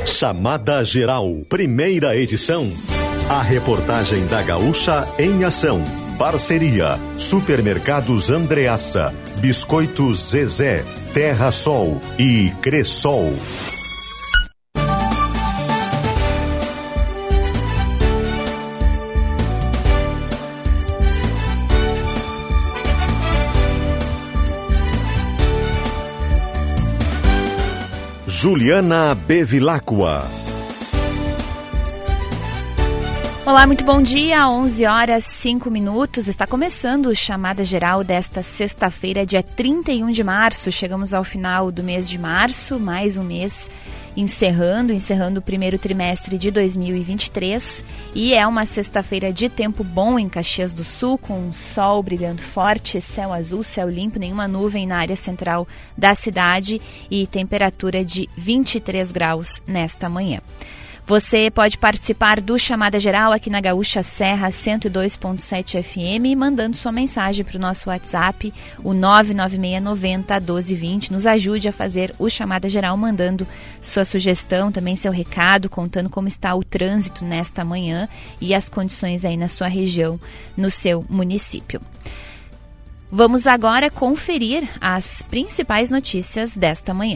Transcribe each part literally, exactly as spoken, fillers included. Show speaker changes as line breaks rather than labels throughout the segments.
Chamada Geral, primeira edição. A reportagem da Gaúcha em ação. Parceria: Supermercados Andreassa, Biscoitos Zezé, Terra Sol e Cressol. Juliana Bevilacqua.
Olá, muito bom dia, onze horas e cinco minutos, está começando o Chamada Geral desta sexta-feira, dia trinta e um de março, chegamos ao final do mês de março, mais um mês encerrando, encerrando o primeiro trimestre de dois mil e vinte e três, e é uma sexta-feira de tempo bom em Caxias do Sul, com sol brilhando forte, céu azul, céu limpo, nenhuma nuvem na área central da cidade e temperatura de vinte e três graus nesta manhã. Você pode participar do Chamada Geral aqui na Gaúcha Serra cento e dois ponto sete F M, mandando sua mensagem para o nosso WhatsApp, o nove nove seis nove zero um dois dois zero. Nos ajude a fazer o Chamada Geral, mandando sua sugestão, também seu recado, contando como está o trânsito nesta manhã e as condições aí na sua região, no seu município. Vamos agora conferir as principais notícias desta manhã.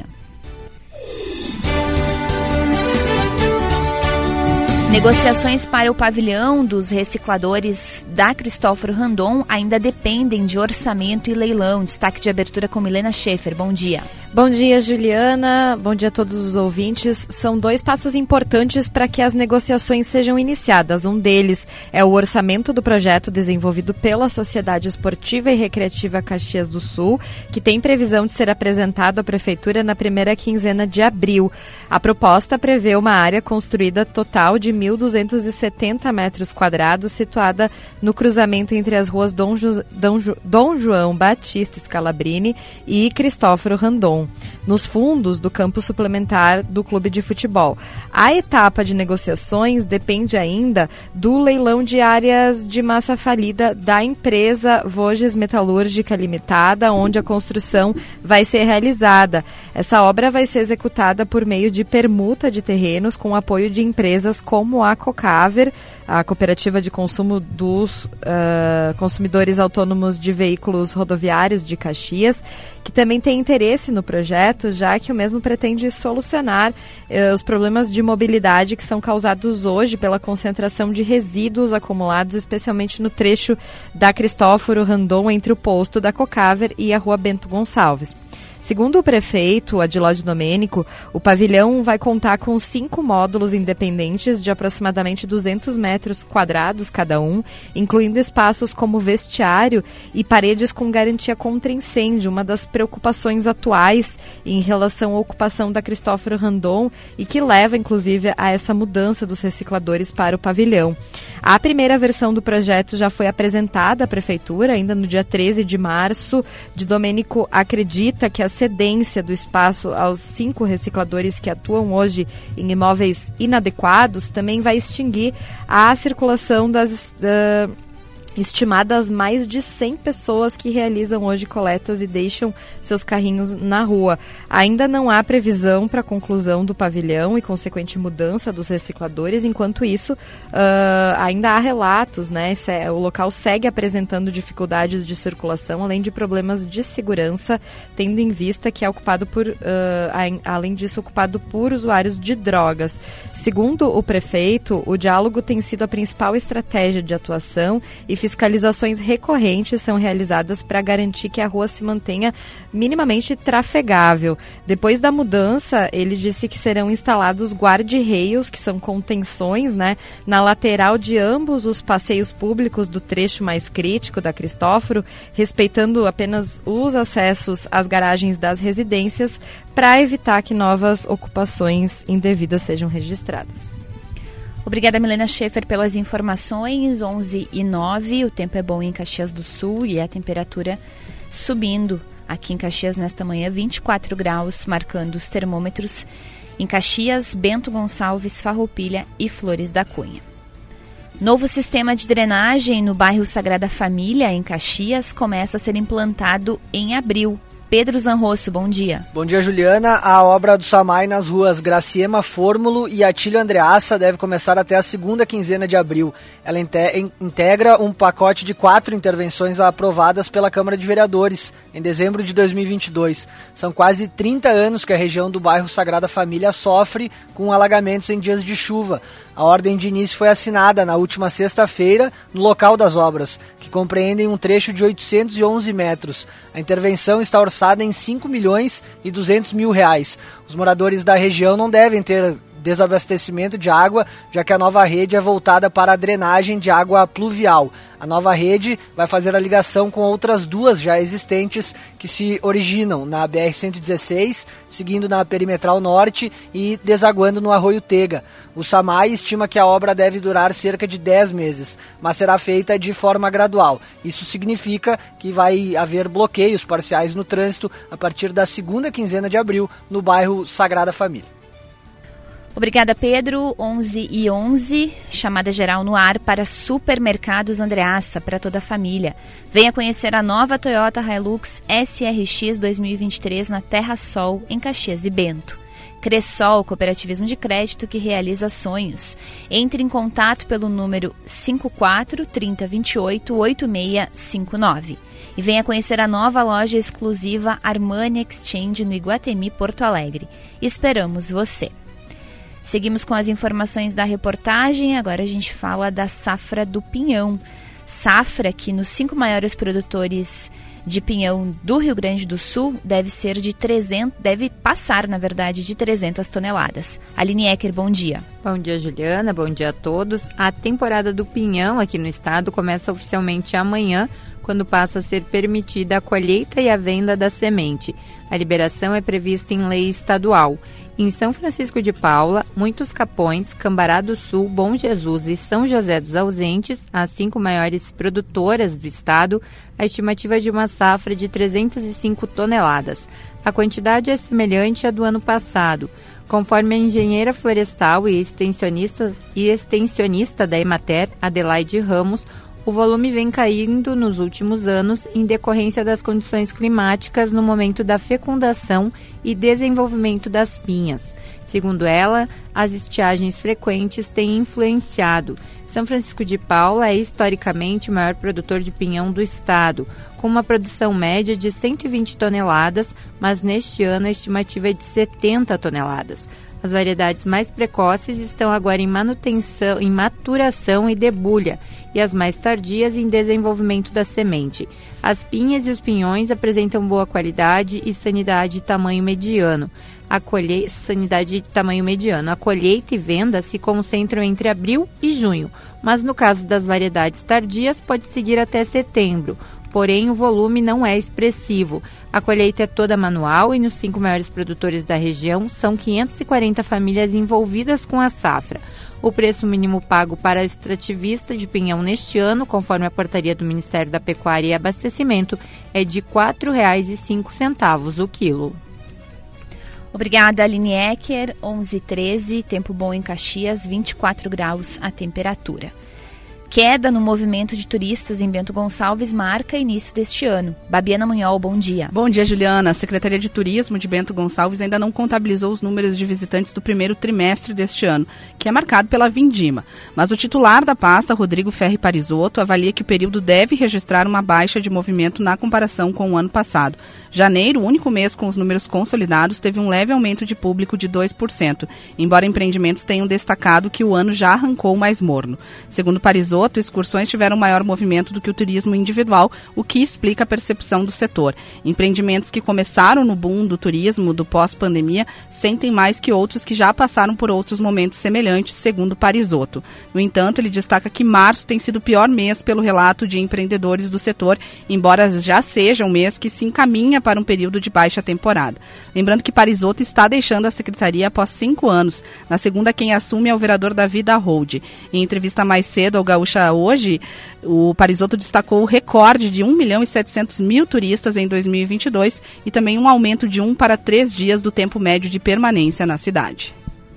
Negociações para o pavilhão dos recicladores da Cristóforo Randon ainda dependem de orçamento e leilão. Destaque de abertura com Milena Schaefer. Bom dia.
Bom dia, Juliana. Bom dia a todos os ouvintes. São dois passos importantes para que as negociações sejam iniciadas. Um deles é o orçamento do projeto desenvolvido pela Sociedade Esportiva e Recreativa Caxias do Sul, que tem previsão de ser apresentado à Prefeitura na primeira quinzena de abril. A proposta prevê uma área construída total de mil duzentos e setenta metros quadrados, situada no cruzamento entre as ruas Dom, jo- Dom, jo- Dom João Batista Scalabrini e Cristóforo Randon, nos fundos do campo suplementar do clube de futebol. A etapa de negociações depende ainda do leilão de áreas de massa falida da empresa Voges Metalúrgica Limitada, onde a construção vai ser realizada. Essa obra vai ser executada por meio de permuta de terrenos com apoio de empresas como a Cocaver, a Cooperativa de Consumo dos uh, Consumidores Autônomos de Veículos Rodoviários de Caxias, que também tem interesse no projeto, já que o mesmo pretende solucionar uh, os problemas de mobilidade que são causados hoje pela concentração de resíduos acumulados, especialmente no trecho da Cristóforo Randon, entre o posto da Cocaver e a rua Bento Gonçalves. Segundo o prefeito Adilóide Domênico, o pavilhão vai contar com cinco módulos independentes de aproximadamente duzentos metros quadrados cada um, incluindo espaços como vestiário e paredes com garantia contra incêndio, uma das preocupações atuais em relação à ocupação da Cristóforo Randon e que leva, inclusive, a essa mudança dos recicladores para o pavilhão. A primeira versão do projeto já foi apresentada à Prefeitura, ainda no dia treze de março. De Domênico acredita que a cedência do espaço aos cinco recicladores que atuam hoje em imóveis inadequados também vai extinguir a circulação das uh, estimadas mais de cem pessoas que realizam hoje coletas e deixam seus carrinhos na rua. Ainda não há previsão para a conclusão do pavilhão e consequente mudança dos recicladores. Enquanto isso, uh, ainda há relatos, né? O local segue apresentando dificuldades de circulação, além de problemas de segurança, tendo em vista que é ocupado por, uh, além disso, ocupado por usuários de drogas. Segundo o prefeito, o diálogo tem sido a principal estratégia de atuação e fiscalizações recorrentes são realizadas para garantir que a rua se mantenha minimamente trafegável. Depois da mudança, ele disse que serão instalados guarda-reios, que são contenções, né, na lateral de ambos os passeios públicos do trecho mais crítico da Cristóforo, respeitando apenas os acessos às garagens das residências, para evitar que novas ocupações indevidas sejam registradas.
Obrigada, Milena Schaefer, pelas informações. onze e nove, o tempo é bom em Caxias do Sul e a temperatura subindo aqui em Caxias nesta manhã, vinte e quatro graus, marcando os termômetros em Caxias, Bento Gonçalves, Farroupilha e Flores da Cunha. Novo sistema de drenagem no bairro Sagrada Família, em Caxias, começa a ser implantado em abril. Pedro Zanrosso, bom dia.
Bom dia, Juliana. A obra do SAMAI nas ruas Graciema Fórmulo e Atílio Andreassa deve começar até a segunda quinzena de abril. Ela integra um pacote de quatro intervenções aprovadas pela Câmara de Vereadores em dezembro de dois mil e vinte e dois. São quase trinta anos que a região do bairro Sagrada Família sofre com alagamentos em dias de chuva. A ordem de início foi assinada na última sexta-feira no local das obras, que compreendem um trecho de oitocentos e onze metros. A intervenção está orçada em cinco milhões e duzentos mil reais. Os moradores da região não devem ter desabastecimento de água, já que a nova rede é voltada para a drenagem de água pluvial. A nova rede vai fazer a ligação com outras duas já existentes que se originam na B R cento e dezesseis, seguindo na Perimetral Norte e desaguando no Arroio Tega. O SAMAI estima que a obra deve durar cerca de dez meses, mas será feita de forma gradual. Isso significa que vai haver bloqueios parciais no trânsito a partir da segunda quinzena de abril no bairro Sagrada Família.
Obrigada, Pedro. onze e onze, chamada geral no ar para Supermercados Andreassa, para toda a família. Venha conhecer a nova Toyota Hilux S R X dois mil e vinte e três na Terra Sol, em Caxias e Bento. Cressol, cooperativismo de crédito que realiza sonhos. Entre em contato pelo número cinco quatro, trinta, vinte e oito, oito seis cinco nove. E venha conhecer a nova loja exclusiva Armani Exchange no Iguatemi, Porto Alegre. Esperamos você! Seguimos com as informações da reportagem, agora a gente fala da safra do pinhão. Safra que nos cinco maiores produtores de pinhão do Rio Grande do Sul deve ser de trezentos, deve passar, na verdade, de trezentas toneladas. Aline Ecker, bom dia.
Bom dia, Juliana, bom dia a todos. A temporada do pinhão aqui no estado começa oficialmente amanhã, quando passa a ser permitida a colheita e a venda da semente. A liberação é prevista em lei estadual. Em São Francisco de Paula, Muitos Capões, Cambará do Sul, Bom Jesus e São José dos Ausentes, as cinco maiores produtoras do estado, a estimativa é de uma safra de trezentas e cinco toneladas. A quantidade é semelhante à do ano passado. Conforme a engenheira florestal e extensionista, e extensionista da Emater, Adelaide Ramos, o volume vem caindo nos últimos anos em decorrência das condições climáticas no momento da fecundação e desenvolvimento das pinhas. Segundo ela, as estiagens frequentes têm influenciado. São Francisco de Paula é historicamente o maior produtor de pinhão do estado, com uma produção média de cento e vinte toneladas, mas neste ano a estimativa é de setenta toneladas. As variedades mais precoces estão agora em manutenção, em maturação e debulha, e as mais tardias em desenvolvimento da semente. As pinhas e os pinhões apresentam boa qualidade e sanidade de tamanho mediano. A colheita, sanidade de tamanho mediano. A colheita e venda se concentram entre abril e junho, mas no caso das variedades tardias pode seguir até setembro. Porém, o volume não é expressivo. A colheita é toda manual e nos cinco maiores produtores da região são quinhentas e quarenta famílias envolvidas com a safra. O preço mínimo pago para extrativista de pinhão neste ano, conforme a portaria do Ministério da Pecuária e Abastecimento, é de quatro reais e cinco centavos o quilo.
Obrigada, Aline Ecker. onze e treze, tempo bom em Caxias, vinte e quatro graus a temperatura. Queda no movimento de turistas em Bento Gonçalves marca início deste ano. Babiana Munhol, bom dia.
Bom dia, Juliana. A Secretaria de Turismo de Bento Gonçalves ainda não contabilizou os números de visitantes do primeiro trimestre deste ano, que é marcado pela vindima. Mas o titular da pasta, Rodrigo Ferri Parisotto, avalia que o período deve registrar uma baixa de movimento na comparação com o ano passado. Janeiro, o único mês com os números consolidados, teve um leve aumento de público de dois por cento, embora empreendimentos tenham destacado que o ano já arrancou mais morno. Segundo Parisotto, excursões tiveram maior movimento do que o turismo individual, o que explica a percepção do setor. Empreendimentos que começaram no boom do turismo do pós-pandemia sentem mais que outros que já passaram por outros momentos semelhantes, segundo Parisotto. No entanto, ele destaca que março tem sido o pior mês pelo relato de empreendedores do setor, embora já seja um mês que se encaminha para um período de baixa temporada. Lembrando que Parisotto está deixando a secretaria após cinco anos. Na segunda, quem assume é o vereador Davi da Hold. Em entrevista mais cedo ao Gaúcha Hoje, o Parisotto destacou o recorde de um milhão e setecentos mil turistas em dois mil e vinte e dois e também um aumento de um para três dias do tempo médio de permanência na cidade.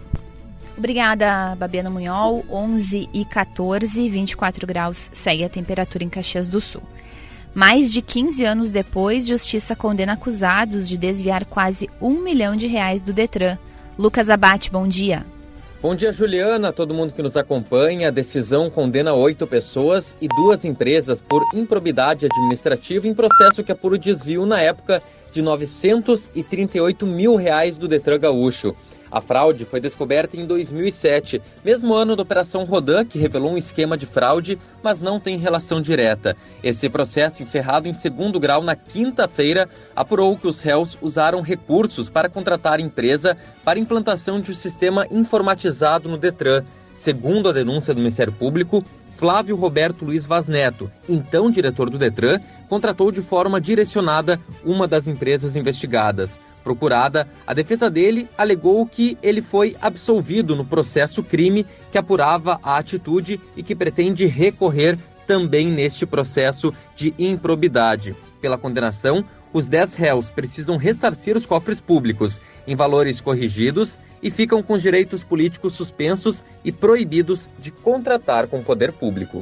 Obrigada, Babiana Munhol. onze e quatorze, vinte e quatro graus, segue a temperatura em Caxias do Sul. Mais de quinze anos depois, Justiça condena acusados de desviar quase um milhão de reais do Detran. Lucas Abate, bom dia.
Bom dia, Juliana, todo mundo que nos acompanha. A decisão condena oito pessoas e duas empresas por improbidade administrativa em processo que apura o desvio na época de novecentos e trinta e oito mil reais do Detran gaúcho. A fraude foi descoberta em dois mil e sete, mesmo ano da Operação Rodan, que revelou um esquema de fraude, mas não tem relação direta. Esse processo, encerrado em segundo grau na quinta-feira, apurou que os réus usaram recursos para contratar a empresa para implantação de um sistema informatizado no Detran. Segundo a denúncia do Ministério Público, Flávio Roberto Luiz Vaz Neto, então diretor do Detran, contratou de forma direcionada uma das empresas investigadas. Procurada, a defesa dele alegou que ele foi absolvido no processo crime que apurava a atitude e que pretende recorrer também neste processo de improbidade. Pela condenação, os dez réus precisam ressarcir os cofres públicos em valores corrigidos e ficam com direitos políticos suspensos e proibidos de contratar com o poder público.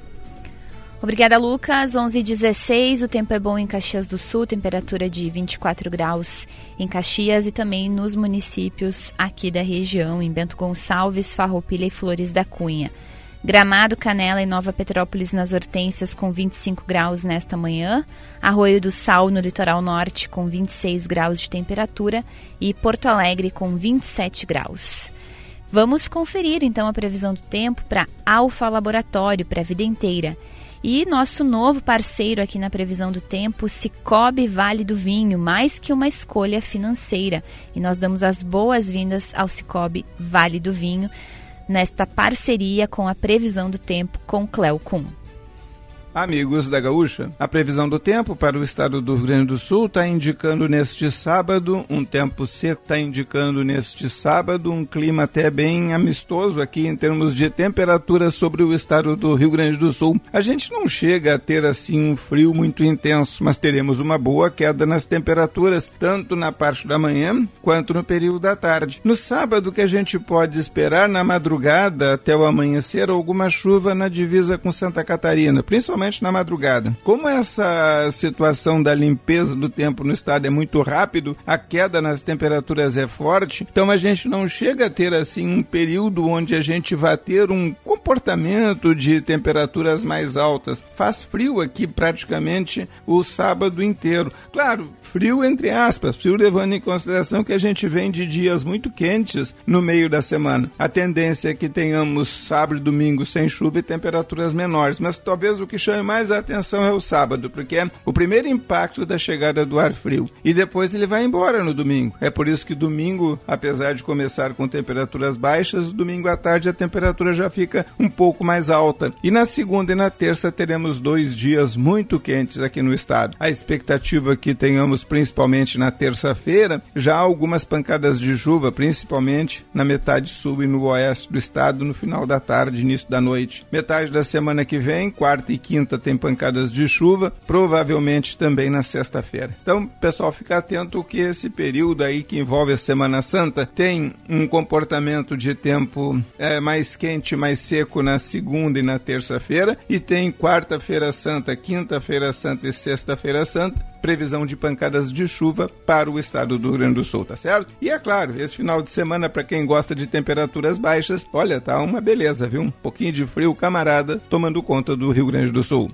Obrigada, Lucas. onze e dezesseis, o tempo é bom em Caxias do Sul, temperatura de vinte e quatro graus em Caxias e também nos municípios aqui da região, em Bento Gonçalves, Farroupilha e Flores da Cunha. Gramado, Canela e Nova Petrópolis nas Hortênsias com vinte e cinco graus nesta manhã, Arroio do Sal no litoral norte com vinte e seis graus de temperatura e Porto Alegre com vinte e sete graus. Vamos conferir então a previsão do tempo para Alfa Laboratório, para a vida inteira. E nosso novo parceiro aqui na previsão do tempo, Sicoob Vale do Vinho, mais que uma escolha financeira. E nós damos as boas-vindas ao Sicoob Vale do Vinho, nesta parceria com a previsão do tempo com Cleo Kuhn.
Amigos da Gaúcha, a previsão do tempo para o estado do Rio Grande do Sul está indicando neste sábado um tempo seco, está indicando neste sábado um clima até bem amistoso aqui em termos de temperatura sobre o estado do Rio Grande do Sul. A gente não chega a ter assim um frio muito intenso, mas teremos uma boa queda nas temperaturas, tanto na parte da manhã quanto no período da tarde. No sábado, que a gente pode esperar na madrugada até o amanhecer alguma chuva na divisa com Santa Catarina, principalmente na madrugada. Como essa situação da limpeza do tempo no estado é muito rápido, a queda nas temperaturas é forte, então a gente não chega a ter assim um período onde a gente vai ter um comportamento de temperaturas mais altas. Faz frio aqui praticamente o sábado inteiro. Claro, frio entre aspas, frio levando em consideração que a gente vem de dias muito quentes no meio da semana. A tendência é que tenhamos sábado e domingo sem chuva e temperaturas menores, mas talvez o que chame mais a atenção é o sábado, porque é o primeiro impacto da chegada do ar frio e depois ele vai embora no domingo. É por isso que domingo, apesar de começar com temperaturas baixas, domingo à tarde a temperatura já fica um pouco mais alta. E na segunda e na terça teremos dois dias muito quentes aqui no estado. A expectativa é que tenhamos principalmente na terça-feira já algumas pancadas de chuva, principalmente na metade sul e no oeste do estado no final da tarde, início da noite. Metade da semana que vem, quarta e quinta, tem pancadas de chuva, provavelmente também na sexta-feira. Então, pessoal, fica atento que esse período aí que envolve a Semana Santa tem um comportamento de tempo é, mais quente, mais seco na segunda e na terça-feira, e tem quarta-feira santa, quinta-feira santa e sexta-feira santa, previsão de pancadas de chuva para o estado do Rio Grande do Sul, tá certo? E é claro, esse final de semana, para quem gosta de temperaturas baixas, olha, tá uma beleza, viu? Um pouquinho de frio, camarada, tomando conta do Rio Grande do Sul.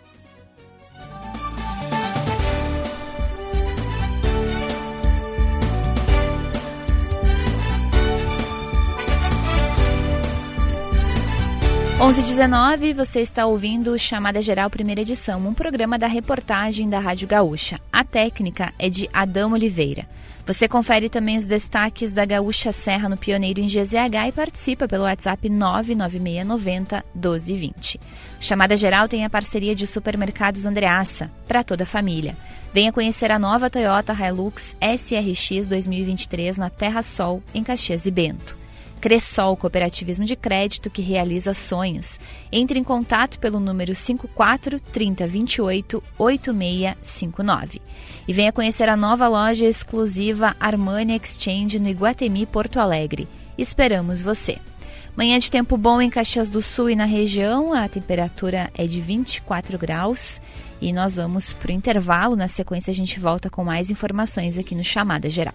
onze e dezenove, você está ouvindo Chamada Geral Primeira Edição, um programa da reportagem da Rádio Gaúcha. A técnica é de Adão Oliveira. Você confere também os destaques da Gaúcha Serra no Pioneiro em G Z H e participa pelo WhatsApp nove nove seis nove zero, um dois dois zero. Chamada Geral tem a parceria de Supermercados Andreassa, para toda a família. Venha conhecer a nova Toyota Hilux S R X dois mil e vinte e três na Terra Sol, em Caxias e Bento. Cressol, cooperativismo de crédito que realiza sonhos. Entre em contato pelo número cinco quatro, trinta, vinte e oito, oito seis cinco nove. E venha conhecer a nova loja exclusiva Armani Exchange no Iguatemi, Porto Alegre. Esperamos você. Manhã de tempo bom em Caxias do Sul e na região, a temperatura é de vinte e quatro graus E nós vamos para o intervalo. Na sequência, a gente volta com mais informações aqui no Chamada Geral.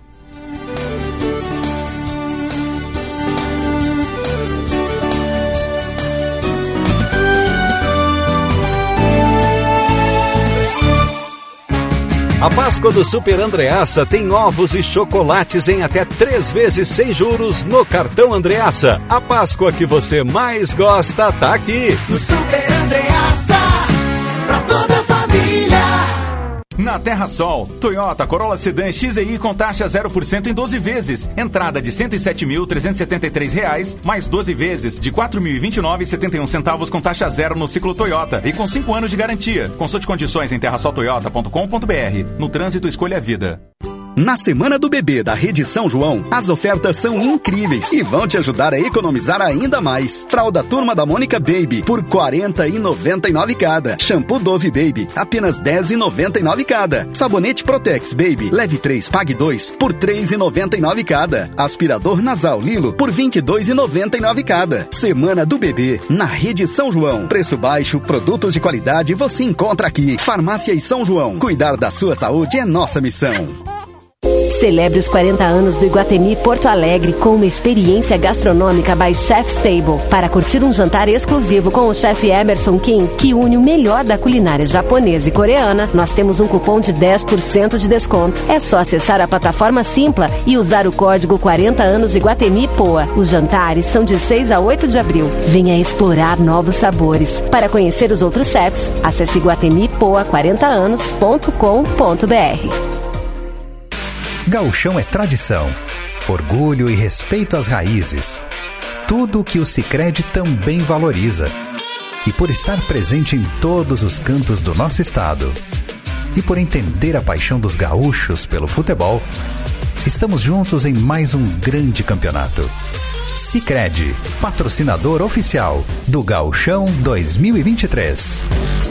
A Páscoa do Super Andreassa tem ovos e chocolates em até três vezes sem juros no cartão Andreassa. A Páscoa que você mais gosta tá aqui.
No Super Andreassa, pra toda a família.
Na Terra Sol, Toyota Corolla Sedan X E I com taxa zero por cento em doze vezes. Entrada de cento e sete mil trezentos e setenta e três reais, mais doze vezes de quatro mil e vinte e nove reais e setenta e um centavos com taxa zero no ciclo Toyota e com cinco anos de garantia. Consulte condições em terra sol toyota ponto com ponto b r. No trânsito, escolha a vida.
Na Semana do Bebê da Rede São João, as ofertas são incríveis e vão te ajudar a economizar ainda mais. Fralda Turma da Mônica Baby por quarenta reais e noventa e nove centavos cada. Shampoo Dove Baby, apenas dez reais e noventa e nove centavos cada. Sabonete Protex Baby, leve três, pague dois por três reais e noventa e nove centavos cada. Aspirador Nasal Lilo por vinte e dois reais e noventa e nove centavos cada. Semana do Bebê na Rede São João. Preço baixo, produtos de qualidade você encontra aqui. Farmácia e São João. Cuidar da sua saúde é nossa missão.
Celebre os quarenta anos do Iguatemi Porto Alegre com uma experiência gastronômica by Chef's Table para curtir um jantar exclusivo com o chefe Emerson Kim, que une o melhor da culinária japonesa e coreana. Nós temos um cupom de dez por cento de desconto. É só acessar a plataforma Simpla e usar o código quarenta anos Iguatemi Poa. Os jantares são de seis a oito de abril. Venha explorar novos sabores. Para conhecer os outros chefs, acesse iguatemi poa quarenta anos ponto com ponto b r.
Gauchão é tradição, orgulho e respeito às raízes. Tudo o que o Sicredi também valoriza. E por estar presente em todos os cantos do nosso estado. E por entender a paixão dos gaúchos pelo futebol, estamos juntos em mais um grande campeonato. Sicredi, patrocinador oficial do Gauchão dois mil e vinte e três.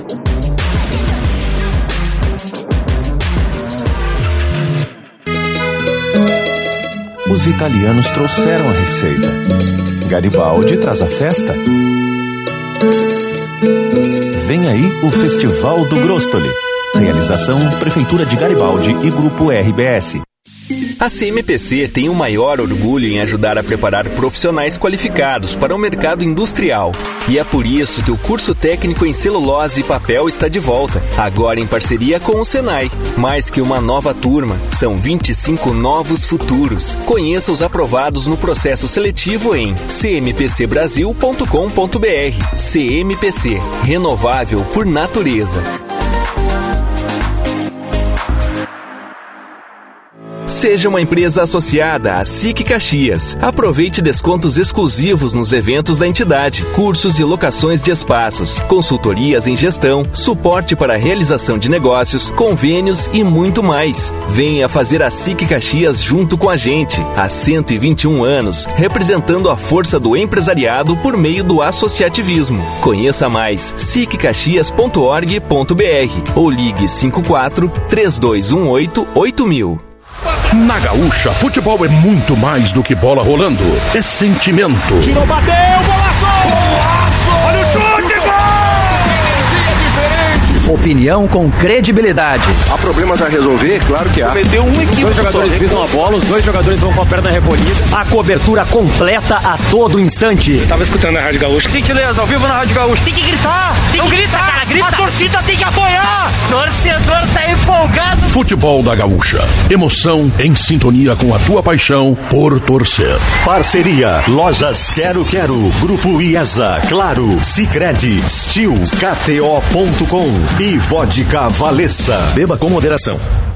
Os italianos trouxeram a receita. Garibaldi traz a festa. Vem aí o Festival do Grostoli. Realização Prefeitura de Garibaldi e Grupo R B S.
A C M P C tem o maior orgulho em ajudar a preparar profissionais qualificados para o mercado industrial. E é por isso que o curso técnico em celulose e papel está de volta, agora em parceria com o Senai. Mais que uma nova turma, são vinte e cinco novos futuros. Conheça os aprovados no processo seletivo em c m p c brasil ponto com ponto b r. C M P C, renovável por natureza. Seja uma empresa associada à S I C Caxias. Aproveite descontos exclusivos nos eventos da entidade, cursos e locações de espaços, consultorias em gestão, suporte para a realização de negócios, convênios e muito mais. Venha fazer a S I C Caxias junto com a gente. Há cento e vinte e um anos, representando a força do empresariado por meio do associativismo. Conheça mais s i c caxias ponto org ponto b r ou ligue cinco quatro, três dois um oito, oito mil.
Na Gaúcha, futebol é muito mais do que bola rolando. É sentimento.
Tirou, bateu, golaço! Golaço! Olha o chute, gol!
Opinião com credibilidade.
Há problemas a resolver? Claro que há.
Cometeu um equívoco.
Dois jogadores pisam a bola, os dois jogadores vão com a perna recolhida.
A cobertura completa a todo instante.
Eu tava escutando a Rádio Gaúcha.
Gentileza, ao vivo na Rádio Gaúcha. Tem que gritar! Tem Não que grita, gritar. cara, grita! A torcida tem que apoiar! O torcedor tá empolgado!
Futebol da Gaúcha. Emoção em sintonia com a tua paixão por torcer.
Parceria Lojas Quero Quero, Grupo IESA, Claro, Sicredi, Steel, K T O ponto com e Vodka Valessa.
Beba com moderação.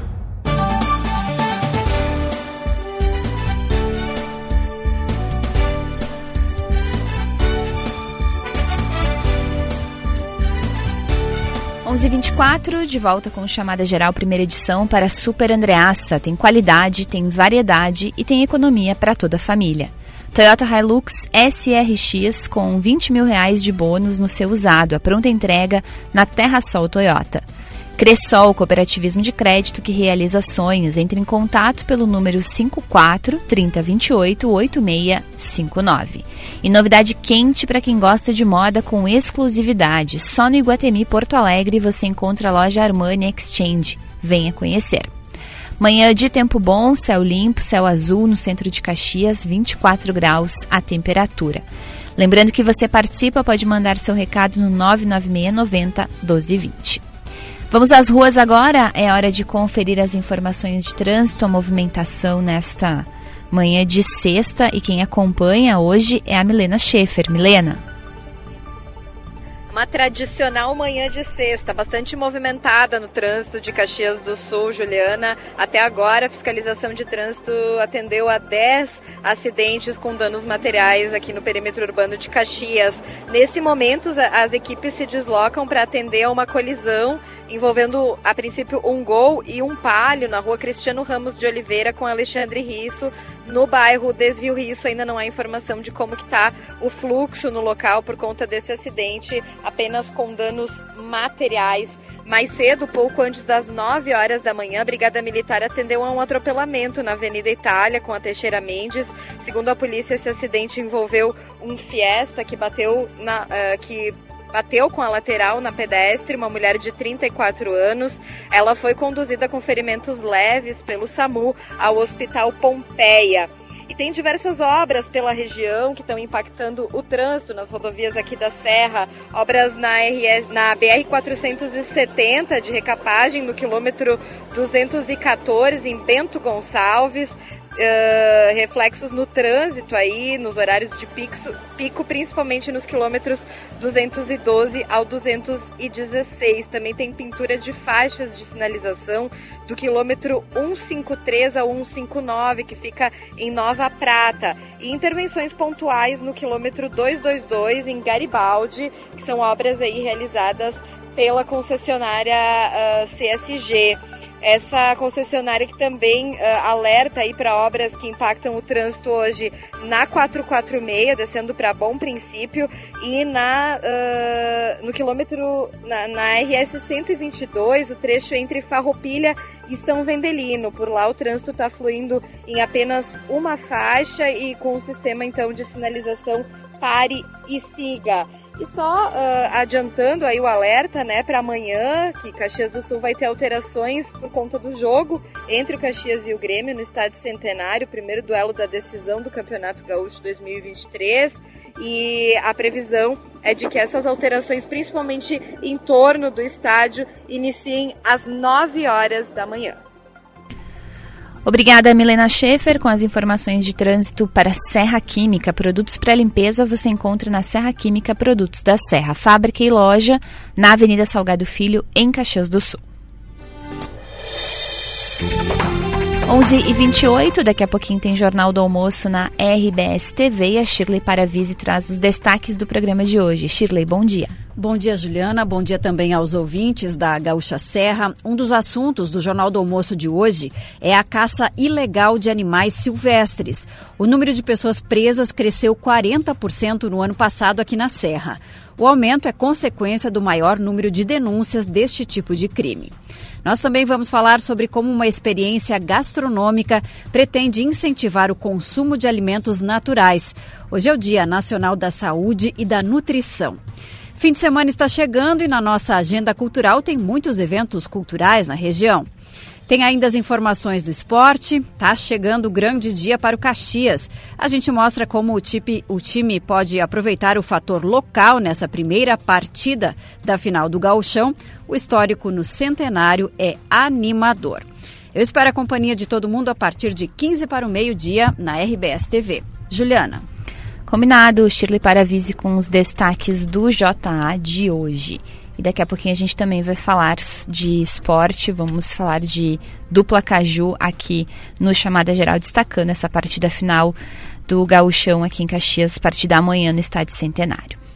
onze e vinte e quatro, de volta com Chamada Geral, primeira edição para Super Andreassa. Tem qualidade, tem variedade e tem economia para toda a família. Toyota Hilux S R X com vinte mil reais de bônus no seu usado. A pronta entrega na Terra Sol Toyota. Cressol, cooperativismo de crédito que realiza sonhos. Entre em contato pelo número cinco quatro, trinta, vinte e oito, oito seis cinco nove. E novidade quente para quem gosta de moda com exclusividade. Só no Iguatemi Porto Alegre você encontra a loja Armani Exchange. Venha conhecer. Manhã de tempo bom, céu limpo, céu azul no centro de Caxias, vinte e quatro graus a temperatura. Lembrando que você participa, pode mandar seu recado no nove nove seis, nove zero, um dois dois zero. Vamos às ruas agora, é hora de conferir as informações de trânsito, a movimentação nesta manhã de sexta, e quem acompanha hoje é a Milena Schaefer. Milena.
Uma tradicional manhã de sexta, bastante movimentada no trânsito de Caxias do Sul, Juliana. Até agora, a fiscalização de trânsito atendeu a dez acidentes com danos materiais aqui no perímetro urbano de Caxias. Nesse momento, as equipes se deslocam para atender a uma colisão envolvendo, a princípio, um Gol e um Palio na rua Cristiano Ramos de Oliveira com Alexandre Risso, no bairro Desvio Risso. Ainda não há informação de como que está o fluxo no local por conta desse acidente, apenas com danos materiais. Mais cedo, pouco antes das nove horas da manhã, a Brigada Militar atendeu a um atropelamento na Avenida Itália com a Teixeira Mendes. Segundo a polícia, esse acidente envolveu um Fiesta que bateu na... Uh, que bateu com a lateral na pedestre, uma mulher de trinta e quatro anos. Ela foi conduzida com ferimentos leves pelo SAMU ao Hospital Pompeia. E tem diversas obras pela região que estão impactando o trânsito nas rodovias aqui da Serra. Obras na, R S, na B R quatrocentos e setenta de recapagem no quilômetro duzentos e quatorze em Bento Gonçalves. Uh, reflexos no trânsito aí, nos horários de pico, pico, principalmente nos quilômetros duzentos e doze ao duzentos e dezesseis. Também tem pintura de faixas de sinalização do quilômetro cento e cinquenta e três ao cento e cinquenta e nove, que fica em Nova Prata. E intervenções pontuais no quilômetro duzentos e vinte e dois, em Garibaldi, que são obras aí realizadas pela concessionária uh, C S G. Essa concessionária que também uh, alerta aí para obras que impactam o trânsito hoje na quatrocentos e quarenta e seis, descendo para Bom Princípio, e na, uh, no quilômetro, na, na R S cento e vinte e dois, o trecho entre Farroupilha e São Vendelino. Por lá o trânsito está fluindo em apenas uma faixa e com o sistema então de sinalização pare e siga. E só uh, adiantando aí o alerta, né, para amanhã, que Caxias do Sul vai ter alterações por conta do jogo entre o Caxias e o Grêmio no Estádio Centenário, o primeiro duelo da decisão do Campeonato Gaúcho dois mil e vinte e três, e a previsão é de que essas alterações, principalmente em torno do estádio, iniciem às nove horas da manhã.
Obrigada, Milena Schaefer, com as informações de trânsito para Serra Química. Produtos para limpeza você encontra na Serra Química Produtos da Serra. Fábrica e loja na Avenida Salgado Filho, em Caxias do Sul. onze e vinte e oito, daqui a pouquinho tem Jornal do Almoço na R B S T V e a Shirley Paravise traz os destaques do programa de hoje. Shirley, bom dia.
Bom dia, Juliana. Bom dia também aos ouvintes da Gaúcha Serra. Um dos assuntos do Jornal do Almoço de hoje é a caça ilegal de animais silvestres. O número de pessoas presas cresceu quarenta por cento no ano passado aqui na Serra. O aumento é consequência do maior número de denúncias deste tipo de crime. Nós também vamos falar sobre como uma experiência gastronômica pretende incentivar o consumo de alimentos naturais. Hoje é o Dia Nacional da Saúde e da Nutrição. Fim de semana está chegando e na nossa agenda cultural tem muitos eventos culturais na região. Tem ainda as informações do esporte, tá chegando o grande dia para o Caxias. A gente mostra como o time, o time pode aproveitar o fator local nessa primeira partida da final do Gauchão. O histórico no Centenário é animador. Eu espero a companhia de todo mundo a partir de quinze para o meio-dia na R B S T V. Juliana.
Combinado, Shirley Paravise com os destaques do J A de hoje. E daqui a pouquinho a gente também vai falar de esporte, vamos falar de dupla Caju aqui no Chamada Geral, destacando essa partida final do Gauchão aqui em Caxias, partida amanhã no Estádio Centenário.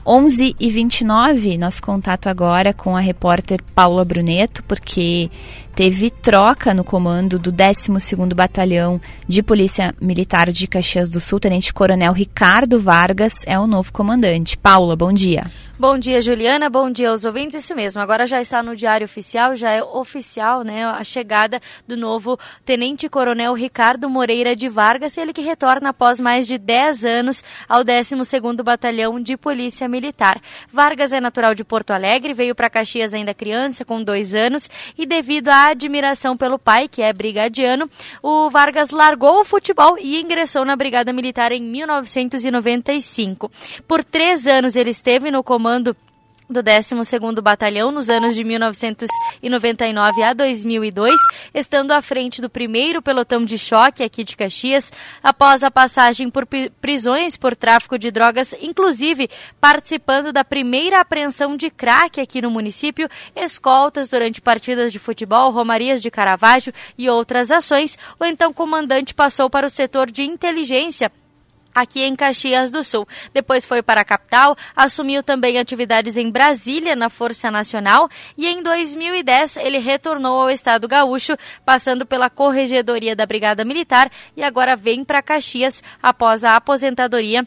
onze e vinte e nove, nosso contato agora com a repórter Paula Bruneto, porque teve troca no comando do décimo segundo Batalhão de Polícia Militar de Caxias do Sul. Tenente Coronel Ricardo Vargas é o novo comandante. Paula, bom dia.
Bom dia, Juliana. Bom dia aos ouvintes. Isso mesmo, agora já está no Diário Oficial, já é oficial, né, a chegada do novo Tenente Coronel Ricardo Moreira de Vargas, ele que retorna após mais de dez anos ao décimo segundo Batalhão de Polícia Militar. Vargas é natural de Porto Alegre, veio para Caxias ainda criança, com dois anos, e devido à admiração pelo pai, que é brigadiano, o Vargas largou o futebol e ingressou na Brigada Militar em mil novecentos e noventa e cinco. Por três anos ele esteve no comando do décimo segundo Batalhão nos anos de mil novecentos e noventa e nove a dois mil e dois, estando à frente do primeiro pelotão de choque aqui de Caxias, após a passagem por prisões por tráfico de drogas, inclusive participando da primeira apreensão de crack aqui no município, escoltas durante partidas de futebol, romarias de Caravaggio e outras ações. O então comandante passou para o setor de inteligência aqui em Caxias do Sul. Depois foi para a capital, assumiu também atividades em Brasília, na Força Nacional, e em dois mil e dez ele retornou ao estado gaúcho, passando pela Corregedoria da Brigada Militar, e agora vem para Caxias após a aposentadoria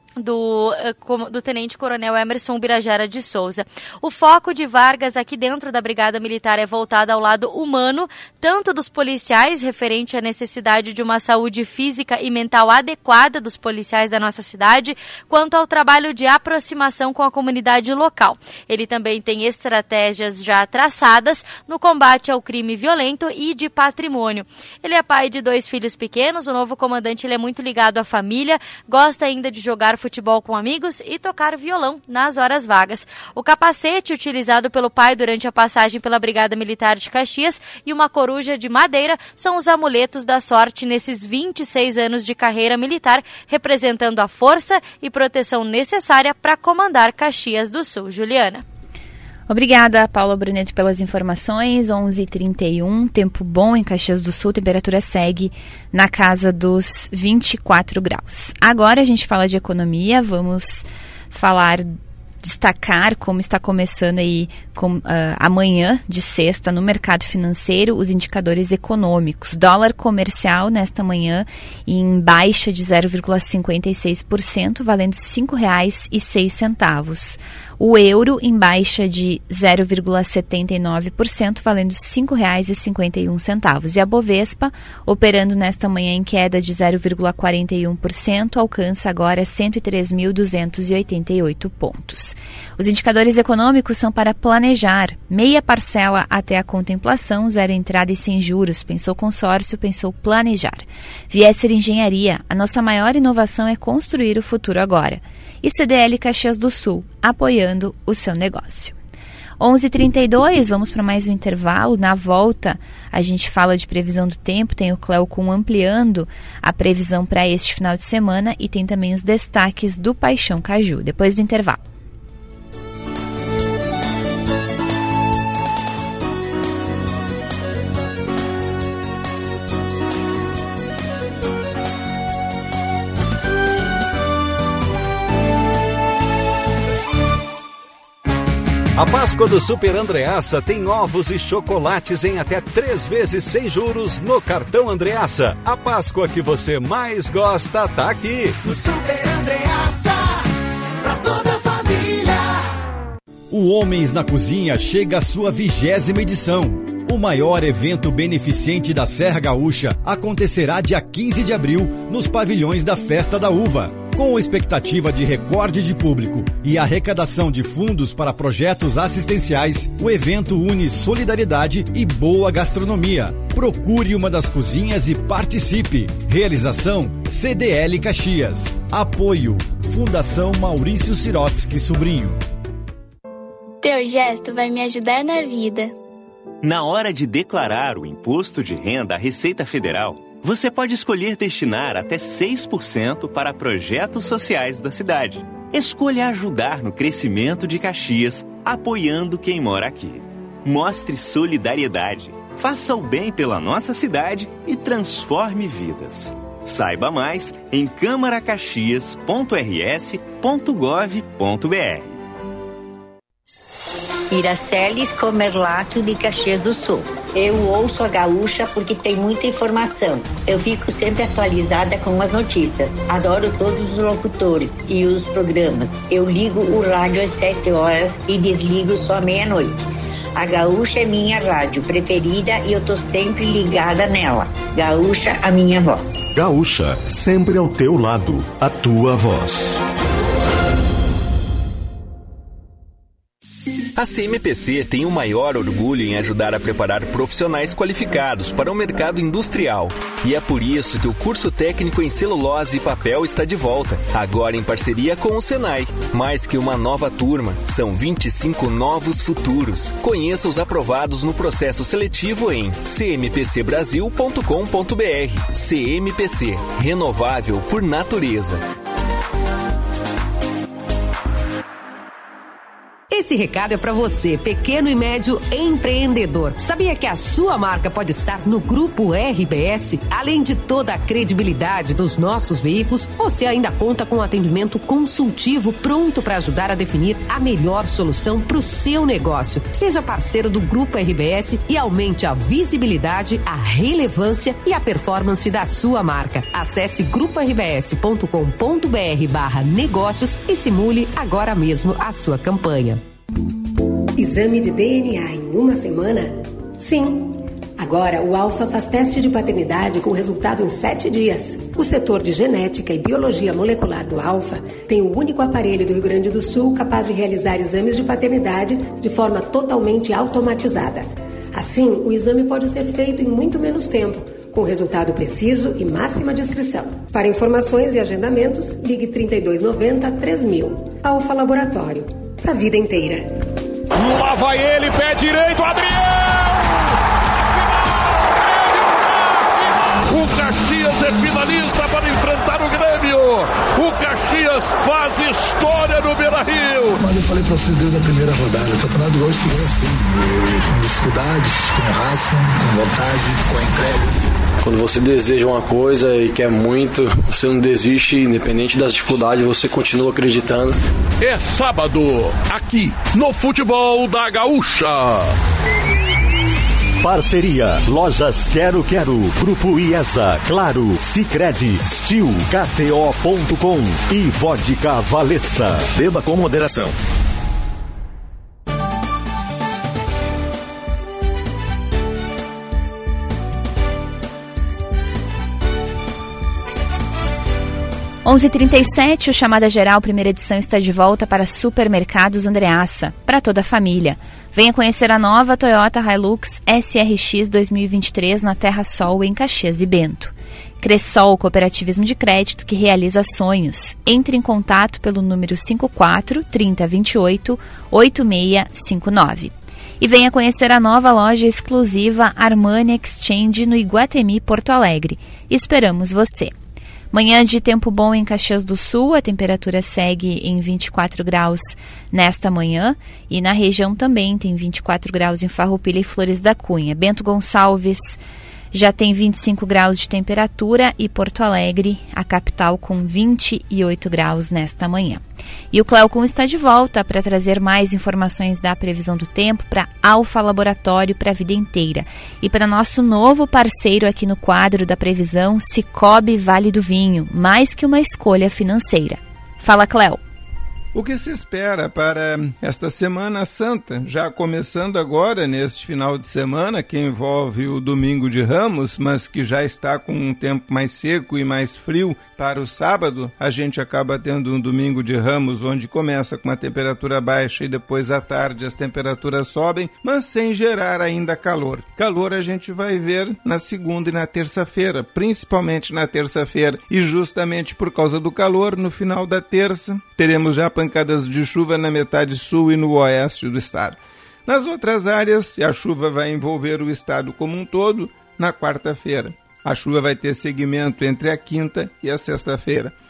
Do, do Tenente Coronel Emerson Birajara de Souza. O foco de Vargas aqui dentro da Brigada Militar é voltado ao lado humano, tanto dos policiais, referente à necessidade de uma saúde física e mental adequada dos policiais da nossa cidade, quanto ao trabalho de aproximação com a comunidade local. Ele também tem estratégias já traçadas no combate ao crime violento e de patrimônio. Ele é pai de dois filhos pequenos, o novo comandante ele é muito ligado à família, gosta ainda de jogar futebol com amigos e tocar violão nas horas vagas. O capacete utilizado pelo pai durante a passagem pela Brigada Militar de Caxias e uma coruja de madeira são os amuletos da sorte nesses vinte e seis anos de carreira militar, representando a força e proteção necessária para comandar Caxias do Sul. Juliana.
Obrigada, Paula Bruneto, pelas informações. onze e trinta e um, tempo bom em Caxias do Sul, temperatura segue na casa dos vinte e quatro graus. Agora a gente fala de economia, vamos falar, destacar como está começando aí com, uh, amanhã de sexta no mercado financeiro os indicadores econômicos. Dólar comercial nesta manhã em baixa de zero vírgula cinquenta e seis por cento, valendo cinco reais e seis centavos. O euro em baixa de zero vírgula setenta e nove por cento, valendo cinco reais e cinquenta e um centavos. E a Bovespa, operando nesta manhã em queda de zero vírgula quarenta e um por cento, alcança agora cento e três mil duzentos e oitenta e oito pontos. Os indicadores econômicos são para planejar. Meia parcela até a contemplação, zero entrada e sem juros. Pensou consórcio, pensou planejar. Viesser Engenharia, a nossa maior inovação é construir o futuro agora. E C D L Caxias do Sul, apoiando o seu negócio. onze e trinta e dois, vamos para mais um intervalo. Na volta, a gente fala de previsão do tempo, tem o Cleocum ampliando a previsão para este final de semana e tem também os destaques do Paixão Caju, depois do intervalo.
A Páscoa do Super Andreassa tem ovos e chocolates em até três vezes sem juros no cartão Andreassa. A Páscoa que você mais gosta tá aqui.
O Super Andreassa, pra toda a família.
O Homens na Cozinha chega à sua vigésima edição. O maior evento beneficente da Serra Gaúcha acontecerá dia quinze de abril nos pavilhões da Festa da Uva. Com expectativa de recorde de público e arrecadação de fundos para projetos assistenciais, o evento une solidariedade e boa gastronomia. Procure uma das cozinhas e participe. Realização C D L Caxias. Apoio Fundação Maurício Sirotsky Sobrinho.
Teu gesto vai me ajudar na vida.
Na hora de declarar o imposto de renda à Receita Federal, você pode escolher destinar até seis por cento para projetos sociais da cidade. Escolha ajudar no crescimento de Caxias, apoiando quem mora aqui. Mostre solidariedade, faça o bem pela nossa cidade e transforme vidas. Saiba mais em câmara caxias ponto r s ponto gov ponto b r.
Iracelis Comerlato de Caxias do Sul. Eu ouço a Gaúcha porque tem muita informação. Eu fico sempre atualizada com as notícias. Adoro todos os locutores e os programas. Eu ligo o rádio às sete horas e desligo só à meia-noite. A Gaúcha é minha rádio preferida e eu tô sempre ligada nela. Gaúcha, a minha voz.
Gaúcha, sempre ao teu lado, a tua voz.
A C M P C tem o maior orgulho em ajudar a preparar profissionais qualificados para o mercado industrial. E é por isso que o curso técnico em celulose e papel está de volta, agora em parceria com o Senai. Mais que uma nova turma, são vinte e cinco novos futuros. Conheça os aprovados no processo seletivo em c m p c brasil ponto com ponto b r. C M P C, renovável por natureza.
Esse recado é para você, pequeno e médio empreendedor. Sabia que a sua marca pode estar no Grupo R B S? Além de toda a credibilidade dos nossos veículos, você ainda conta com atendimento consultivo pronto para ajudar a definir a melhor solução para o seu negócio. Seja parceiro do Grupo R B S e aumente a visibilidade, a relevância e a performance da sua marca. Acesse grupo r b s ponto com ponto b r barra negócios e simule agora mesmo a sua campanha.
Exame de D N A em uma semana? Sim. Agora, o Alfa faz teste de paternidade com resultado em sete dias. O setor de genética e biologia molecular do Alfa tem o único aparelho do Rio Grande do Sul capaz de realizar exames de paternidade de forma totalmente automatizada. Assim, o exame pode ser feito em muito menos tempo, com resultado preciso e máxima discrição. Para informações e agendamentos, ligue trinta e dois noventa, três mil. Alfa Laboratório. Para a vida inteira.
Lá vai ele, pé direito, Adriano! O Caxias é finalista para enfrentar o Grêmio. O Caxias faz história no Beira-Rio.
Mas eu falei para vocês desde a primeira rodada, o Campeonato do Gaúcho seria assim, com dificuldades, com raça, com vontade, com entrega.
Quando você deseja uma coisa e quer muito, você não desiste, independente das dificuldades, você continua acreditando.
É sábado, aqui no Futebol da Gaúcha.
Parceria, Lojas Quero Quero, Grupo IESA, Claro, Sicredi, Stil, K T O ponto com e Vodka Valessa.
Beba com moderação.
onze e trinta e sete, o Chamada Geral, primeira edição, está de volta para Supermercados Andreassa, para toda a família. Venha conhecer a nova Toyota Hilux S R X dois mil e vinte e três na Terra Sol, em Caxias e Bento. Cressol, cooperativismo de crédito que realiza sonhos. Entre em contato pelo número cinco quatro, trinta, vinte e oito, oito seis cinco nove. E venha conhecer a nova loja exclusiva Armani Exchange no Iguatemi, Porto Alegre. Esperamos você! Manhã de tempo bom em Caxias do Sul, a temperatura segue em vinte e quatro graus nesta manhã e na região também tem vinte e quatro graus em Farroupilha e Flores da Cunha. Bento Gonçalves já tem vinte e cinco graus de temperatura e Porto Alegre, a capital, com vinte e oito graus nesta manhã. E o Cleocum está de volta para trazer mais informações da previsão do tempo para Alfa Laboratório para a vida inteira. E para nosso novo parceiro aqui no quadro da previsão, Cicobi Vale do Vinho, mais que uma escolha financeira. Fala, Cleo.
O que se espera para esta Semana Santa, já começando agora neste final de semana, que envolve o Domingo de Ramos, mas que já está com um tempo mais seco e mais frio para o sábado, a gente acaba tendo um Domingo de Ramos onde começa com uma temperatura baixa e depois à tarde as temperaturas sobem, mas sem gerar ainda calor. Calor a gente vai ver na segunda e na terça-feira, principalmente na terça-feira, e justamente por causa do calor, no final da terça, teremos já pancadas de chuva na metade sul e no oeste do estado. Nas outras áreas, a chuva vai envolver o estado como um todo na quarta-feira. A chuva vai ter segmento entre a quinta e a sexta-feira.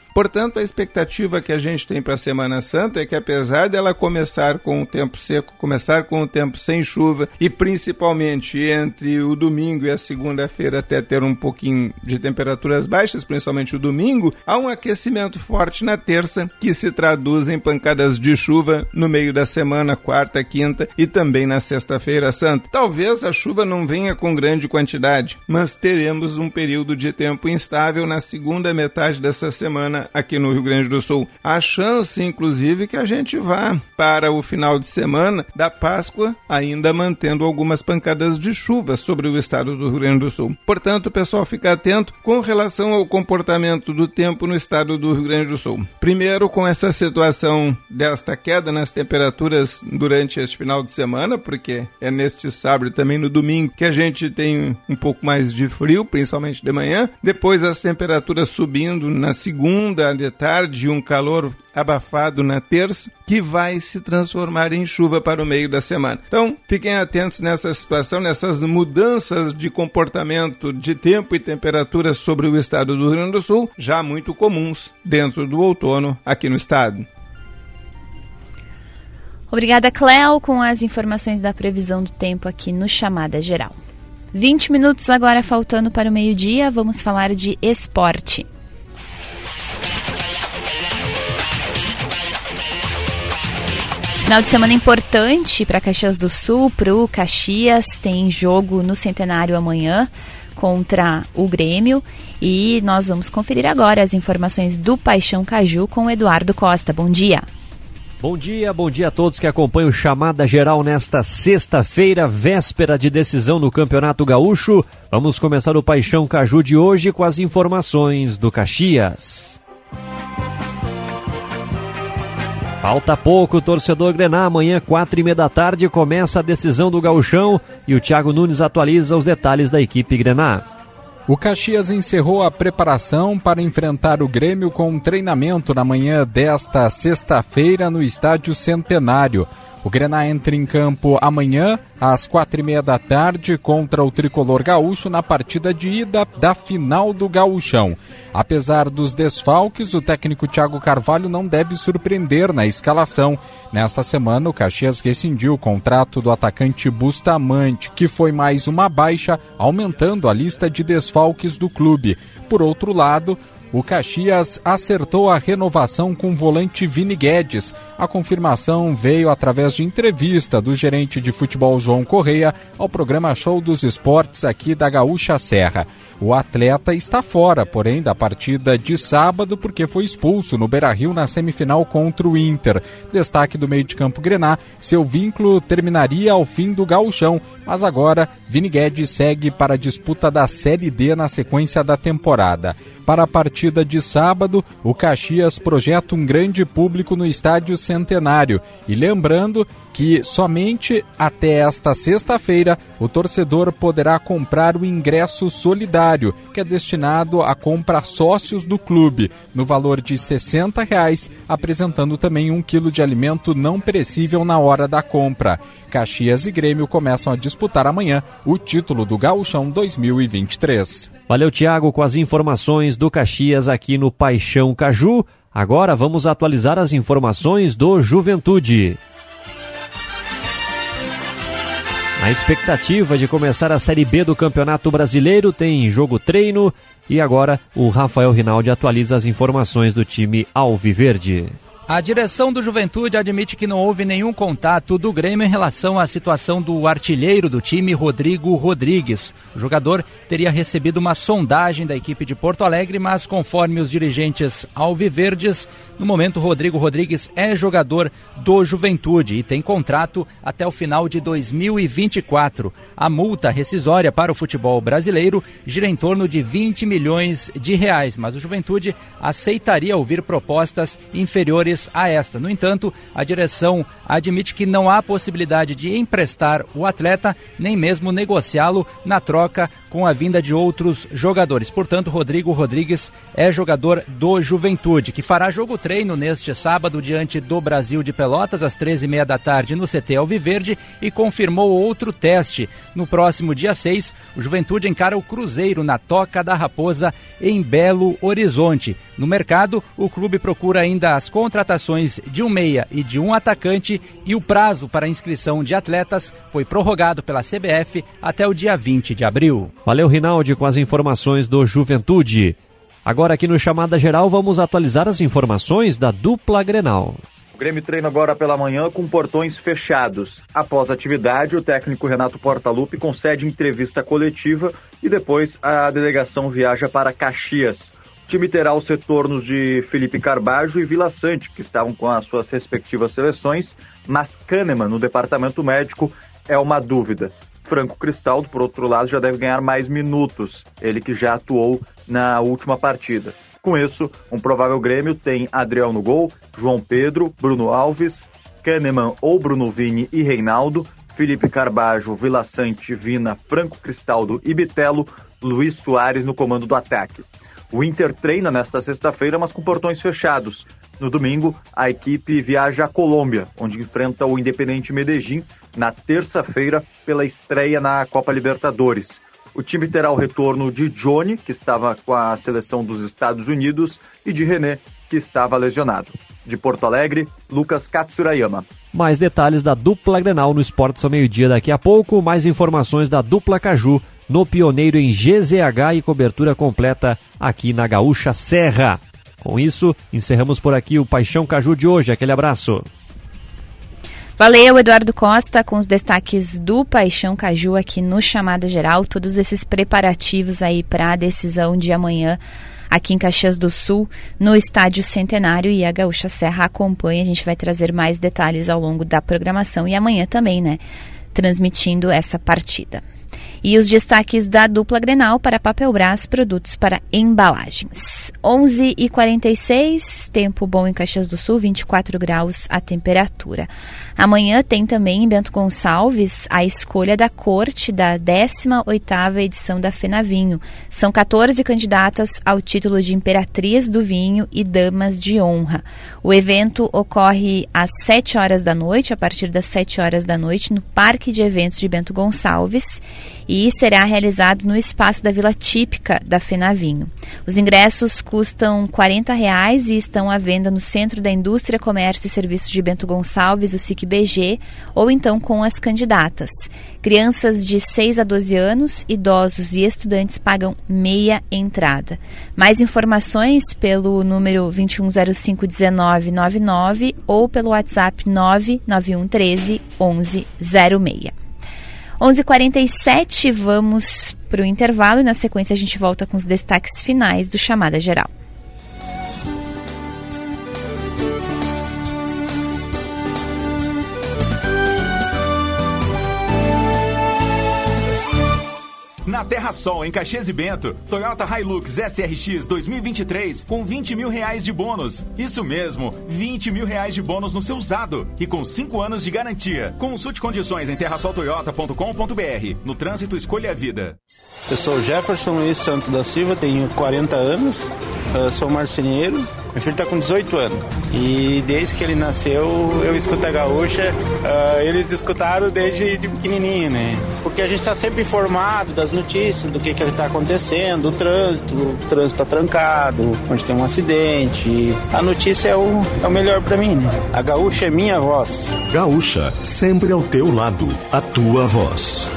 Portanto, a expectativa que a gente tem para a Semana Santa é que, apesar dela começar com o tempo seco, começar com o tempo sem chuva e principalmente entre o domingo e a segunda-feira até ter um pouquinho de temperaturas baixas, principalmente o domingo, há um aquecimento forte na terça que se traduz em pancadas de chuva no meio da semana, quarta, quinta e também na sexta-feira santa. Talvez a chuva não venha com grande quantidade, mas teremos um período de tempo instável na segunda metade dessa semana aqui no Rio Grande do Sul. Há chance, inclusive, que a gente vá para o final de semana da Páscoa ainda mantendo algumas pancadas de chuva sobre o estado do Rio Grande do Sul. Portanto, o pessoal fica atento com relação ao comportamento do tempo no estado do Rio Grande do Sul. Primeiro, com essa situação desta queda nas temperaturas durante este final de semana, porque é neste sábado e também no domingo que a gente tem um pouco mais de frio, principalmente de manhã. Depois as temperaturas subindo na segunda de tarde, um calor abafado na terça, que vai se transformar em chuva para o meio da semana. Então, fiquem atentos nessa situação, nessas mudanças de comportamento de tempo e temperatura sobre o estado do Rio Grande do Sul, já muito comuns dentro do outono aqui no estado.
Obrigada, Cléo, com as informações da previsão do tempo aqui no Chamada Geral. vinte minutos agora faltando para o meio-dia, vamos falar de esporte. Final de semana importante para Caxias do Sul, para o Caxias, tem jogo no Centenário amanhã contra o Grêmio e nós vamos conferir agora as informações do Paixão Caju com o Eduardo Costa. Bom dia.
Bom dia, bom dia a todos que acompanham o Chamada Geral nesta sexta-feira, véspera de decisão no Campeonato Gaúcho. Vamos começar o Paixão Caju de hoje com as informações do Caxias. Falta pouco, torcedor Grená, amanhã quatro e meia da tarde começa a decisão do Gauchão e o Thiago Nunes atualiza os detalhes da equipe Grená.
O Caxias encerrou a preparação para enfrentar o Grêmio com um treinamento na manhã desta sexta-feira no Estádio Centenário. O Grená entra em campo amanhã, às quatro e meia da tarde, contra o Tricolor Gaúcho na partida de ida da final do Gauchão. Apesar dos desfalques, o técnico Thiago Carvalho não deve surpreender na escalação. Nesta semana, o Caxias rescindiu o contrato do atacante Bustamante, que foi mais uma baixa, aumentando a lista de desfalques do clube. Por outro lado, o Caxias acertou a renovação com o volante Vini Guedes. A confirmação veio através de entrevista do gerente de futebol João Correia ao programa Show dos Esportes aqui da Gaúcha Serra. O atleta está fora, porém, da partida de sábado porque foi expulso no Beira-Rio na semifinal contra o Inter. Destaque do meio de campo Grená, seu vínculo terminaria ao fim do Gauchão, mas agora Vini Guedes segue para a disputa da Série D na sequência da temporada. Para a partida de sábado, o Caxias projeta um grande público no Estádio Centenário. E lembrando que somente até esta sexta-feira o torcedor poderá comprar o ingresso solidário, que é destinado à compra a sócios do clube, no valor de sessenta reais, apresentando também um quilo de alimento não perecível na hora da compra. Caxias e Grêmio começam a disputar amanhã o título do Gauchão dois mil e vinte e três.
Valeu, Thiago, com as informações do Caxias aqui no Paixão Caju. Agora vamos atualizar as informações do Juventude. Na expectativa de começar a Série B do Campeonato Brasileiro, tem jogo treino e agora o Rafael Rinaldi atualiza as informações do time alviverde.
A direção do Juventude admite que não houve nenhum contato do Grêmio em relação à situação do artilheiro do time, Rodrigo Rodrigues. O jogador teria recebido uma sondagem da equipe de Porto Alegre, mas conforme os dirigentes alviverdes, no momento Rodrigo Rodrigues é jogador do Juventude e tem contrato até o final de dois mil e vinte e quatro. A multa rescisória para o futebol brasileiro gira em torno de vinte milhões de reais, mas o Juventude aceitaria ouvir propostas inferiores anteriores a esta. No entanto, a direção admite que não há possibilidade de emprestar o atleta, nem mesmo negociá-lo na troca com a vinda de outros jogadores. Portanto, Rodrigo Rodrigues é jogador do Juventude, que fará jogo-treino neste sábado diante do Brasil de Pelotas, às treze e meia da tarde no C T Alviverde, e confirmou outro teste. No próximo dia seis, o Juventude encara o Cruzeiro na Toca da Raposa, em Belo Horizonte. No mercado, o clube procura ainda as contratações de um meia e de um atacante, e o prazo para a inscrição de atletas foi prorrogado pela C B F até o dia vinte de abril.
Valeu, Rinaldi, com as informações do Juventude. Agora aqui no Chamada Geral vamos atualizar as informações da dupla Grenal.
O Grêmio treina agora pela manhã com portões fechados. Após a atividade, o técnico Renato Portaluppi concede entrevista coletiva e depois a delegação viaja para Caxias. O time terá os retornos de Felipe Carbajo e Vila Sante, que estavam com as suas respectivas seleções, mas Kahneman, no departamento médico, é uma dúvida. Franco Cristaldo, por outro lado, já deve ganhar mais minutos, ele que já atuou na última partida. Com isso, um provável Grêmio tem Adriel no gol, João Pedro, Bruno Alves, Kahneman ou Bruno Vini e Reinaldo, Felipe Carbajo, Vila Sante, Vina, Franco Cristaldo e Bitelo, Luiz Soares no comando do ataque. O Inter treina nesta sexta-feira, mas com portões fechados. No domingo, a equipe viaja à Colômbia, onde enfrenta o Independiente Medellín na terça-feira pela estreia na Copa Libertadores. O time terá o retorno de Johnny, que estava com a seleção dos Estados Unidos, e de René, que estava lesionado. De Porto Alegre, Lucas Katsurayama.
Mais detalhes da dupla Grenal no Esportes ao meio-dia daqui a pouco. Mais informações da dupla Caju no Pioneiro em G Z H e cobertura completa aqui na Gaúcha Serra. Com isso, encerramos por aqui o Paixão Caju de hoje. Aquele abraço.
Valeu, Eduardo Costa, com os destaques do Paixão Caju aqui no Chamada Geral. Todos esses preparativos aí para a decisão de amanhã aqui em Caxias do Sul, no Estádio Centenário, e a Gaúcha Serra acompanha. A gente vai trazer mais detalhes ao longo da programação e amanhã também, né, transmitindo essa partida. E os destaques da dupla Grenal para Papelbras, produtos para embalagens. onze e quarenta e seis, tempo bom em Caxias do Sul, vinte e quatro graus a temperatura. Amanhã tem também em Bento Gonçalves a escolha da corte da décima oitava edição da FENAVinho. São quatorze candidatas ao título de Imperatriz do Vinho e Damas de Honra. O evento ocorre às sete horas da noite, a partir das sete horas da noite, no Parque de Eventos de Bento Gonçalves, e será realizado no espaço da Vila Típica da FENAVinho. Os ingressos custam quarenta reais e estão à venda no Centro da Indústria, Comércio e Serviços de Bento Gonçalves, o SIC B G, ou então com as candidatas. Crianças de seis a doze anos, idosos e estudantes pagam meia entrada. Mais informações pelo número vinte e um zero cinco, dezenove noventa e nove ou pelo WhatsApp nove nove um um três, onze zero seis. onze e quarenta e sete, vamos para o intervalo e na sequência a gente volta com os destaques finais do Chamada Geral.
Na Terra Sol, em Caxias e Bento, Toyota Hilux S R X dois mil e vinte e três com vinte mil reais de bônus. Isso mesmo, vinte mil reais de bônus no seu usado e com cinco anos de garantia. Consulte condições em terra sol toyota ponto com ponto b r. No trânsito, escolha a vida.
Eu sou Jefferson Luiz Santos da Silva, tenho quarenta anos, sou marceneiro. Meu filho está com dezoito anos e desde que ele nasceu eu escuto a Gaúcha. Uh, eles escutaram desde de pequenininho, né? Porque a gente está sempre informado das notícias, do que que está acontecendo, o trânsito, o trânsito está trancado, onde tem um acidente. A notícia é o, é o melhor para mim, né? A Gaúcha é minha voz.
Gaúcha, sempre ao teu lado, a tua voz.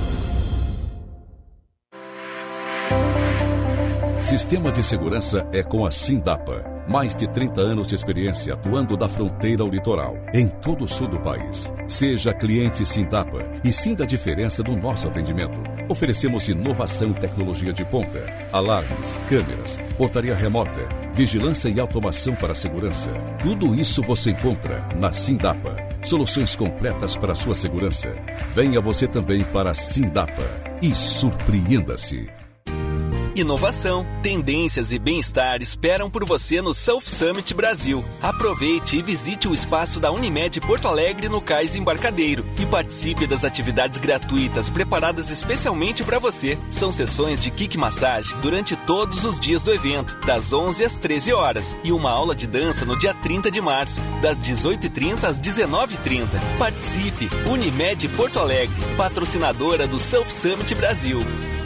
Sistema de segurança é com a Sindapa. Mais de trinta anos de experiência atuando da fronteira ao litoral, em todo o sul do país. Seja cliente Sindapa e sinta a diferença do nosso atendimento. Oferecemos inovação e tecnologia de ponta, alarmes, câmeras, portaria remota, vigilância e automação para a segurança. Tudo isso você encontra na Sindapa. Soluções completas para a sua segurança. Venha você também para a Sindapa e surpreenda-se.
Inovação, tendências e bem-estar esperam por você no South Summit Brasil. Aproveite e visite o espaço da Unimed Porto Alegre no Cais Embarcadeiro e participe das atividades gratuitas preparadas especialmente para você. São sessões de kick massagem durante todos os dias do evento, das onze às treze horas, e uma aula de dança no dia trinta de março, das dezoito e trinta às dezenove e trinta. Participe! Unimed Porto Alegre, patrocinadora do South Summit Brasil.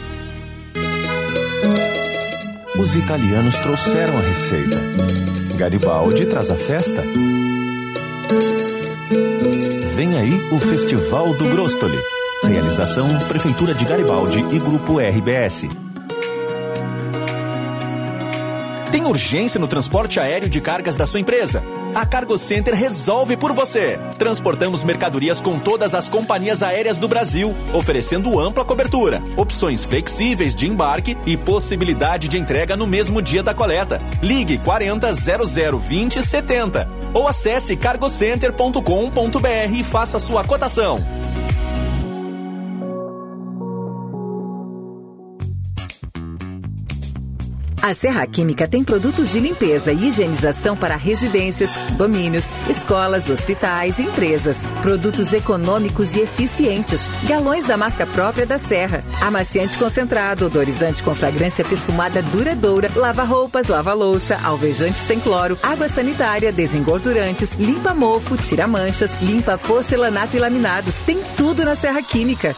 Os italianos trouxeram a receita. Garibaldi traz a festa. Vem aí o Festival do Grostoli. Realização Prefeitura de Garibaldi e Grupo R B S.
Tem urgência no transporte aéreo de cargas da sua empresa? A Cargo Center resolve por você. Transportamos mercadorias com todas as companhias aéreas do Brasil, oferecendo ampla cobertura, opções flexíveis de embarque e possibilidade de entrega no mesmo dia da coleta. Ligue quarenta, zero zero, vinte, setenta ou acesse cargo center ponto com ponto b r e faça sua cotação.
A Serra Química tem produtos de limpeza e higienização para residências, condomínios, escolas, hospitais e empresas. Produtos econômicos e eficientes. Galões da marca própria da Serra. Amaciante concentrado, odorizante com fragrância perfumada duradoura, lava-roupas, lava-louça, alvejante sem cloro, água sanitária, desengordurantes, limpa-mofo, tira-manchas, limpa porcelanato e laminados. Tem tudo na Serra Química.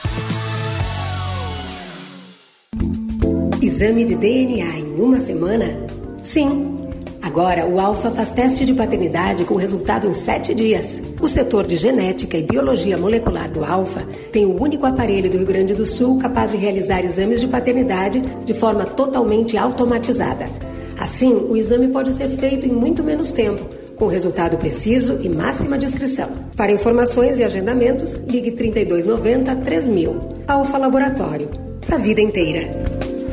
Exame de D N A em uma semana? Sim. Agora, o Alfa faz teste de paternidade com resultado em sete dias. O setor de genética e biologia molecular do Alfa tem o único aparelho do Rio Grande do Sul capaz de realizar exames de paternidade de forma totalmente automatizada. Assim, o exame pode ser feito em muito menos tempo, com resultado preciso e máxima discrição. Para informações e agendamentos, ligue trinta e dois noventa, três mil. Alfa Laboratório. Para a vida inteira.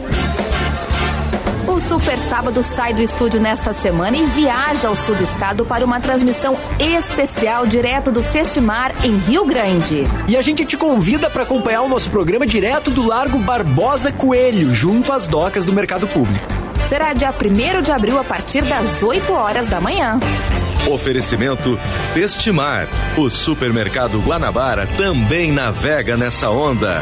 O Super Sábado sai do estúdio nesta semana e viaja ao sul do estado para uma transmissão especial direto do Festimar em Rio Grande.
E a gente te convida para acompanhar o nosso programa direto do Largo Barbosa Coelho, junto às docas do Mercado Público.
Será dia primeiro de abril a partir das oito horas da manhã.
Oferecimento Festimar. O Supermercado Guanabara também navega nessa onda.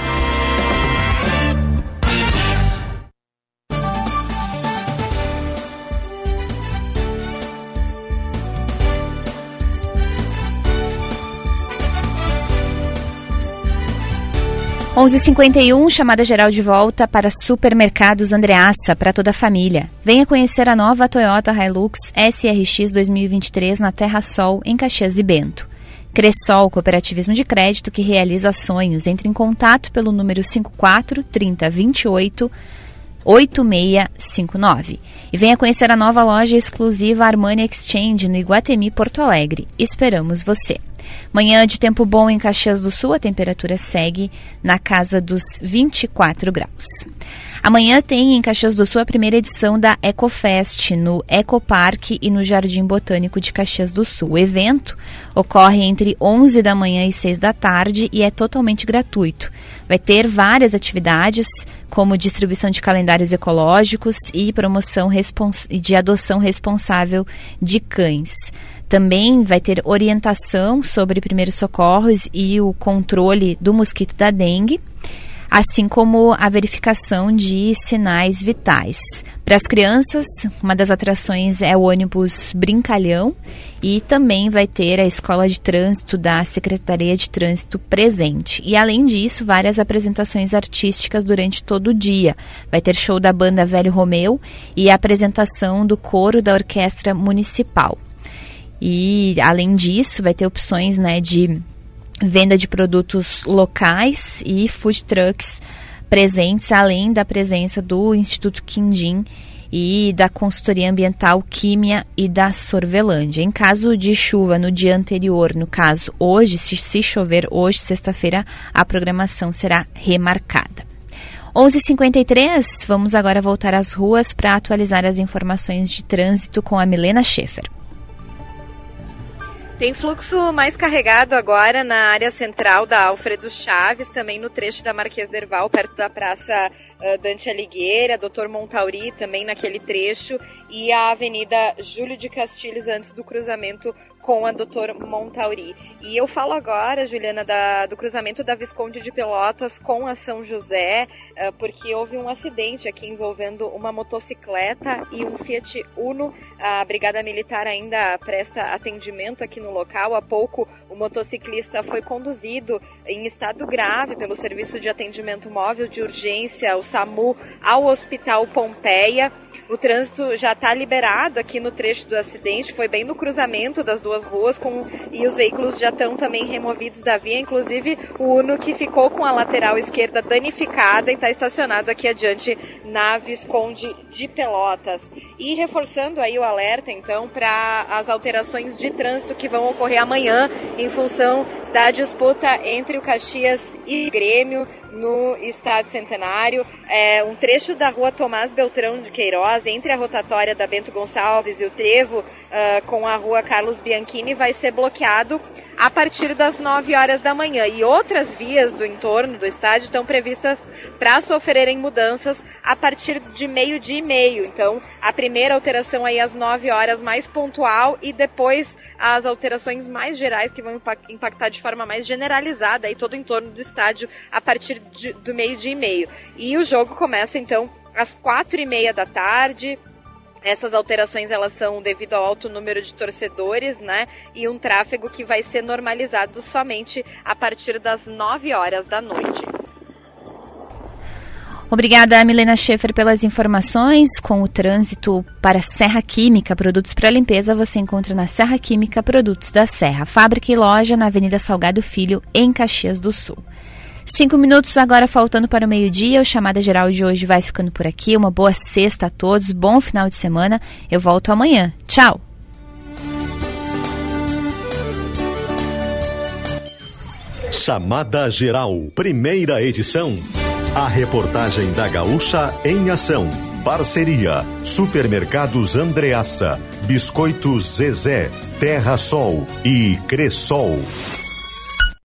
onze e cinquenta e um, chamada geral de volta para Supermercados Andreassa, para toda a família. Venha conhecer a nova Toyota Hilux S R X dois mil e vinte e três na Terra Sol, em Caxias e Bento. Cressol, cooperativismo de crédito que realiza sonhos. Entre em contato pelo número cinquenta e quatro, trinta, vinte e oito, oito seis cinco nove. E venha conhecer a nova loja exclusiva Armani Exchange no Iguatemi, Porto Alegre. Esperamos você. Manhã de tempo bom em Caxias do Sul, a temperatura segue na casa dos vinte e quatro graus. Amanhã tem em Caxias do Sul a primeira edição da EcoFest no Ecoparque e no Jardim Botânico de Caxias do Sul. O evento ocorre entre onze da manhã e seis da tarde e é totalmente gratuito. Vai ter várias atividades, como distribuição de calendários ecológicos e promoção respons- de adoção responsável de cães. Também vai ter orientação sobre primeiros socorros e o controle do mosquito da dengue, assim como a verificação de sinais vitais. Para as crianças, uma das atrações é o ônibus Brincalhão e também vai ter a Escola de Trânsito da Secretaria de Trânsito presente. E além disso, várias apresentações artísticas durante todo o dia. Vai ter show da banda Velho Romeu e a apresentação do coro da Orquestra Municipal. E, além disso, vai ter opções, né, de venda de produtos locais e food trucks presentes, além da presença do Instituto Quindim e da consultoria ambiental Químia e da Sorvelândia. Em caso de chuva no dia anterior, no caso hoje, se, se chover hoje, sexta-feira, a programação será remarcada. onze e cinquenta e três, vamos agora voltar às ruas para atualizar as informações de trânsito com a Milena Schaefer.
Tem fluxo mais carregado agora na área central da Alfredo Chaves, também no trecho da Marquês d'Herval, perto da Praça uh, Dante Alighieri, doutor Montauri também naquele trecho, e a Avenida Júlio de Castilhos antes do cruzamento com a doutor Montauri. E eu falo agora, Juliana, da, do cruzamento da Visconde de Pelotas com a São José, uh, porque houve um acidente aqui envolvendo uma motocicleta e um Fiat Uno. A Brigada Militar ainda presta atendimento aqui no local. Há pouco o motociclista foi conduzido em estado grave pelo Serviço de Atendimento Móvel de Urgência, o SAMU, ao Hospital Pompeia. O trânsito já está liberado aqui no trecho do acidente, foi bem no cruzamento das duas ruas com, e os veículos já estão também removidos da via, inclusive o Uno que ficou com a lateral esquerda danificada e está estacionado aqui adiante na Visconde de Pelotas. E reforçando aí o alerta então para as alterações de trânsito que vão ocorrer amanhã em função da disputa entre o Caxias e o Grêmio no Estádio Centenário. É, um trecho da rua Tomás Beltrão de Queiroz, entre a rotatória da Bento Gonçalves e o Trevo, uh, com a rua Carlos Bianchini, vai ser bloqueado a partir das nove horas da manhã. E outras vias do entorno do estádio estão previstas para sofrerem mudanças a partir de meio-dia e meio. Então, a primeira alteração aí às nove horas, mais pontual, e depois as alterações mais gerais que vão impactar de forma mais generalizada aí todo o entorno do estádio a partir de, do meio-dia e meio. E o jogo começa, então, às quatro e meia da tarde. Essas alterações elas são devido ao alto número de torcedores, né? E um tráfego que vai ser normalizado somente a partir das nove horas da noite.
Obrigada, Milena Schaefer, pelas informações. Com o trânsito para Serra Química, produtos para limpeza, você encontra na Serra Química Produtos da Serra, fábrica e loja na Avenida Salgado Filho, em Caxias do Sul. Cinco minutos agora faltando para o meio-dia. O Chamada Geral de hoje vai ficando por aqui. Uma boa sexta a todos, bom final de semana. Eu volto amanhã. Tchau!
Chamada Geral, primeira edição. A reportagem da Gaúcha em ação. Parceria: Supermercados Andreassa, Biscoitos Zezé, Terra Sol e Cressol.